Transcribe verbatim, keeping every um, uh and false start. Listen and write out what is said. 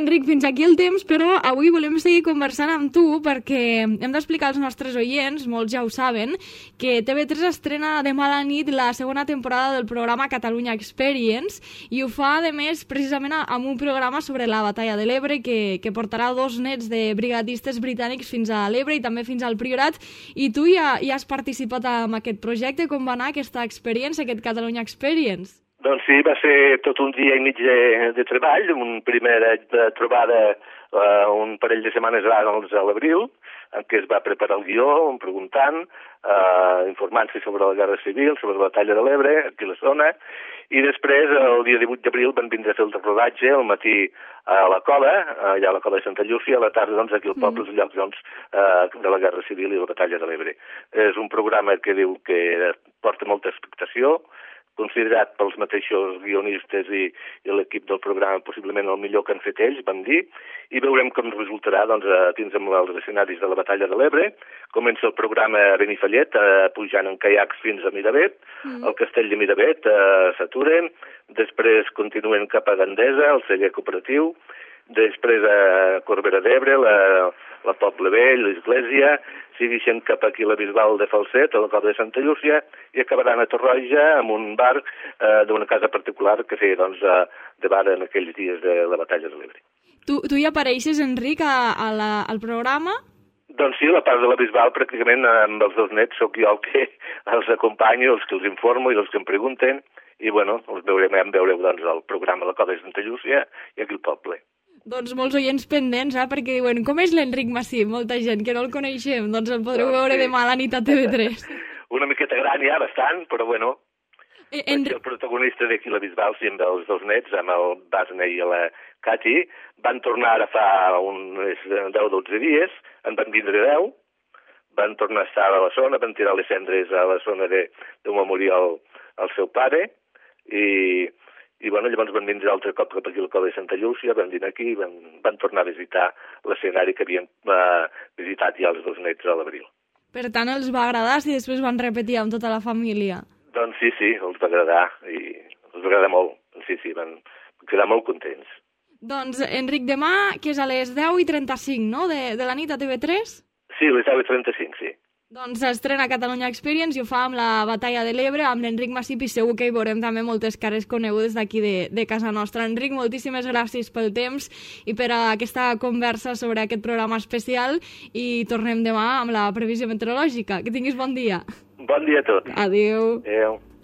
Enric, fins aquí el temps, però avui volem seguir conversant amb tu perquè hem d'explicar als nostres oients, molts ja ho saben, que T V tres estrena demà a la nit la segona temporada del programa Catalunya Experience i ho fa, a més, precisament amb un programa sobre la batalla de l'Ebre que, que portarà dos nets de brigadistes britànics fins a l'Ebre i també fins al Priorat. I tu ja, ja has participat en aquest projecte. Com va anar aquesta experiència, aquest Catalunya Experience? Doncs sí, va ser tot un dia i mig de, de treball, un primera de trobada uh, un parell de setmanes abans a l'abril, en què es va preparar el guió, preguntant, uh, informant-se sobre la Guerra Civil, sobre la batalla de l'Ebre, aquí a la zona, i després, el dia divuit d'abril, van vindre a fer el rodatge, al matí a la Cova, allà a la Cova de Santa Llúcia, a la tarda, doncs, aquí al poble, als llocs doncs, uh, de la Guerra Civil i la batalla de l'Ebre. És un programa que diu que porta molta expectació, considerat pels mateixos guionistes i, i l'equip del programa possiblement el millor que han fet ells, vam dir, i veurem com resultarà doncs, dins amb els escenaris de la batalla de l'Ebre. Comença el programa a Benifallet, eh, pujant en caiacs fins a Miravet, mm. el castell de Miravet eh, s'aturen, després continuen cap a Gandesa, el celler cooperatiu, després a Corbera d'Ebre, la, la Poble Vell, l'església, segueixen cap aquí a la Bisbal de Falset, a la Cova de Santa Llúcia, i acabaran a Torroja amb un bar eh, d'una casa particular que feia doncs, eh, de bar en aquells dies de la batalla de l'Ebre. Tu, tu hi apareixes, Enric, a, a la, al programa? Doncs sí, a la part de la Bisbal, pràcticament amb els dos nets sóc jo el que els acompanyo, els que els informo i els que em pregunten, i bueno, els veurem, en veureu doncs, el programa a la Cova de Santa Llúcia i aquí al poble. Doncs molts oients pendents, eh? Perquè diuen, com és l'Enric Massip? Molta gent que no el coneixem, doncs el podreu doncs, veure sí. demà a la nit a T V tres. Una miqueta gran ja, bastant, però bueno, eh, en... el protagonista d'aquí a la Bisbal, sí, amb els dos nets, amb el Basne i la Cati, van tornar ara fa uns deu o dotze dies, en van vindre deu, van tornar a estar a la zona, van tirar les cendres a la zona de, de memorial al seu pare, i... I bueno, llavors van vindre altre cop cap aquí a la Cova de Santa Llúcia, van vindre aquí, van, van tornar a visitar l'escenari que havien eh, visitat ja els dos nets a l'abril. Per tant, els va agradar si després van repetir amb tota la família? Doncs sí, sí, els va agradar i els va agradar molt. Sí, sí, van quedar molt contents. Doncs, Enric, demà, que és a les deu i trenta-cinc, no?, de, de la nit a T V tres? Sí, a les deu i trenta-cinc, sí. Doncs s'estrena Catalunya Experience i ho fa amb la batalla de l'Ebre, amb l'Enric Massip, i segur que hi veurem també moltes cares conegudes d'aquí de, de casa nostra. Enric, moltíssimes gràcies pel temps i per a aquesta conversa sobre aquest programa especial i tornem demà amb la previsió meteorològica. Que tinguis bon dia. Bon dia a tots. Adéu. Adéu.